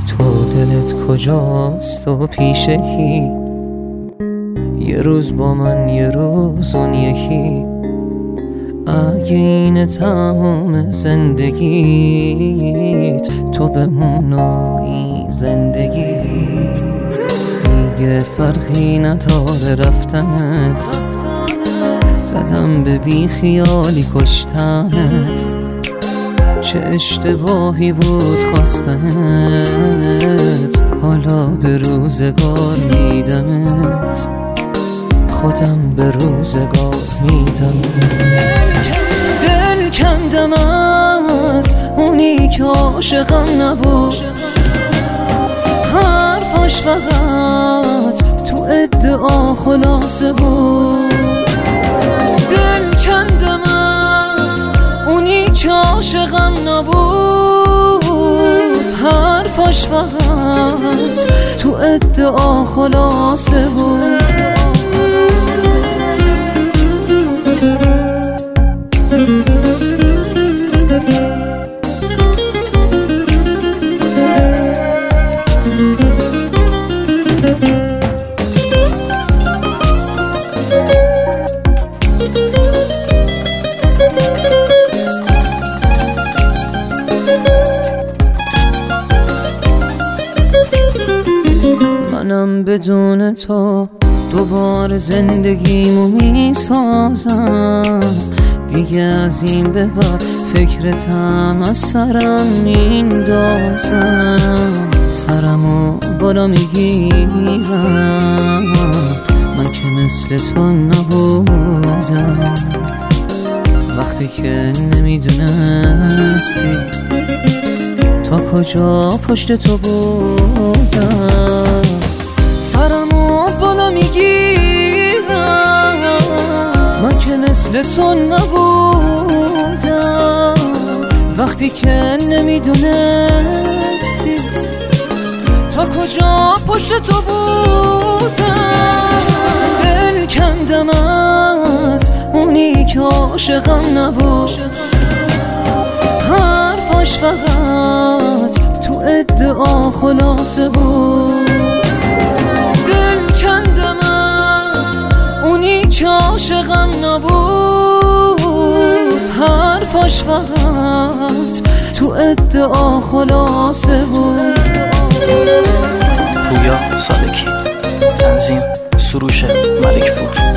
تو دلت کجاست و پیش کی؟ یه روز با من یه روز اون یکی. اگه این تمام زندگیت تو بمونی زندگی، دیگه فرقی نداره رفتنت. زدم به بی خیالی کشتنت، چه اشتباهی بود خواستنت. حالا به روزگار میدمت، خودم به روزگار میدمت. دل کندم از اونی که عاشقم نبود، حرفاش فقط تو ادعا خلاصه بود. دل کندم از اونی که عاشقم نبود، حرفاش فقط تو ادعا خلاصه بود. منم بدون تو دوباره زندگیمو میسازم. دیگه از این به بعد فکرتم از سرم میندازم. سرمو بالا میگیرم، من که مثل تو نبودم. وقتی که نمیدونستی تا کجا پشت تو بودم. سرمو بالا میگیرم، من که مثل تو نبودم. وقتی که نمیدونستی تا کجا پشت تو بودم. دل کندم از اونی که عاشقم نبود، حرفاش فقط تو ادعا خلاصه بود. دل کندم از اونی که عاشقم نبود، حرفاش فقط تو ادعا خلاصه بود. پویا سالکی، تنظیم سروش ملکپور.